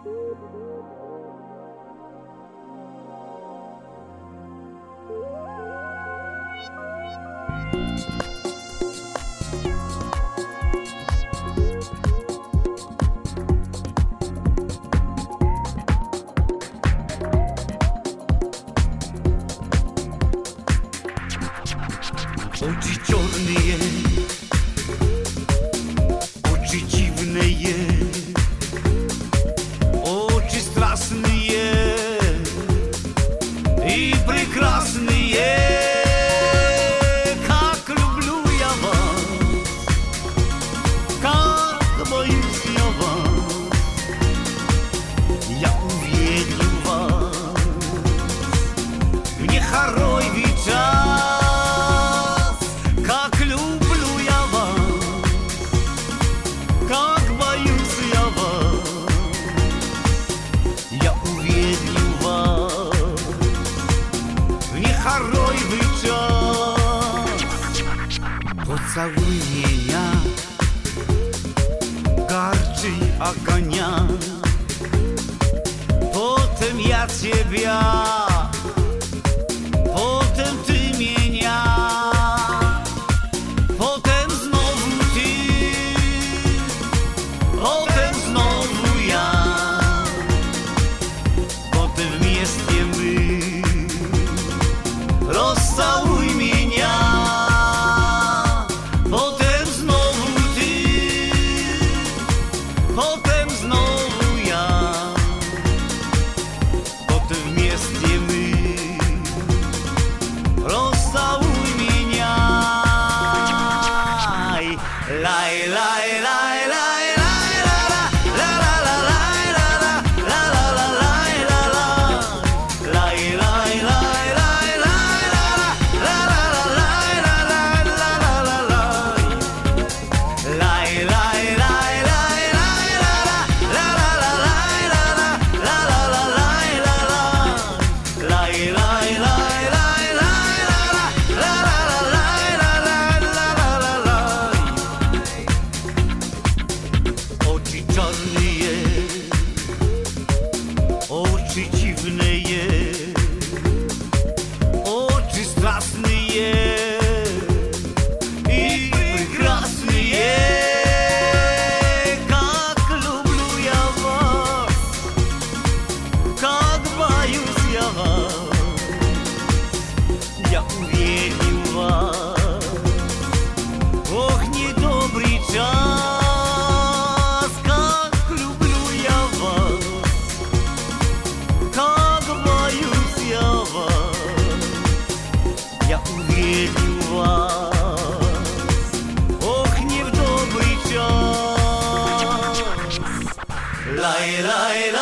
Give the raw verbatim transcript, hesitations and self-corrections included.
Oczy czarne, oczy dziwne, oczy straszne i прекрасne. Как люблю я вас, как боюсь я вас, я увидел вас в нехороший час. Поцелуй меня ярче огня, потом я тебя, потом ты меня, потом знову ты, потом знову я, потом вместе мы. Расцелуй меня. Lay, lay, lay, lay, lay, la la la la la la la la la la lay, lay, lay, lay, lay, la la la la la la la lay, lay, lay, lay, lay, la la la la la la lay, lay, lay, lay, lay, la la la oczy dziwne, oczy straszne i прекрасne. Как люблю я вас, как боюсь я вас, я уверен в вас. Ох, недобрый час. Я уверен в вас, ох, не в добрый час. Лай, лай,